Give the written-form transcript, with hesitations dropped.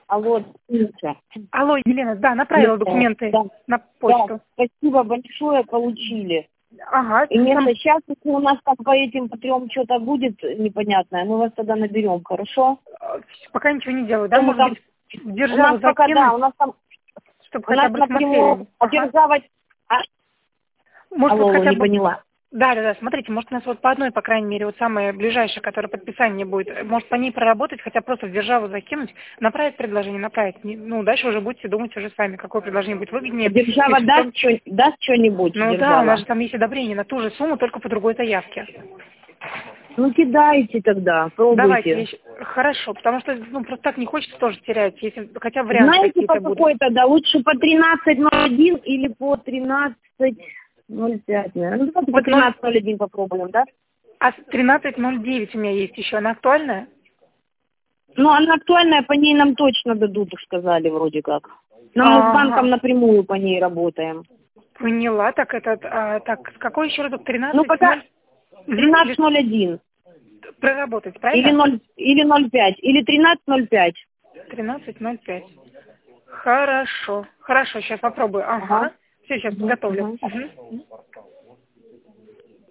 Алло, Миша. Алло, Елена, да, направила документы на почту. Да, спасибо большое, получили. Ага. И вместо сейчас, если у нас там по этим по 3 что-то будет непонятное, мы вас тогда наберем, хорошо? Пока ничего не делаю, да? Может быть, У державу нас пока, закинуть, да, у нас там, чтобы у хотя нас бы напрямую смотрели. держава... Может, Алло, вот хотя не бы... поняла. Да, смотрите, может, у нас вот по одной, по крайней мере, вот самая ближайшая, которая подписание будет, может, по ней проработать, хотя просто в державу закинуть, направить предложение, направить. Ну, дальше уже будете думать уже сами, какое предложение будет выгоднее. Держава даст что-нибудь, Ну держава? да, у нас же там есть одобрение на ту же сумму, только по другой заявке. Ну, кидайте тогда, пробуйте. Давайте, хорошо, потому что, ну, просто так не хочется тоже терять, если хотя бы варианты Знаете, по какие-то будут. какой тогда? Лучше по 13.01 или по 13.05, наверное. Ну, давайте по 13.01 попробуем, да? А 13.09 у меня есть еще, она актуальная? Ну, она актуальная, по ней нам точно дадут, сказали вроде как. Мы с банком напрямую по ней работаем. Поняла, так это, так, с какой еще разок? 13? Ну, пока 13.01. Проработать, правильно? Или 0.5, или 13.05. 13.05. Хорошо, сейчас попробую. Ага. Все, сейчас подготовлю.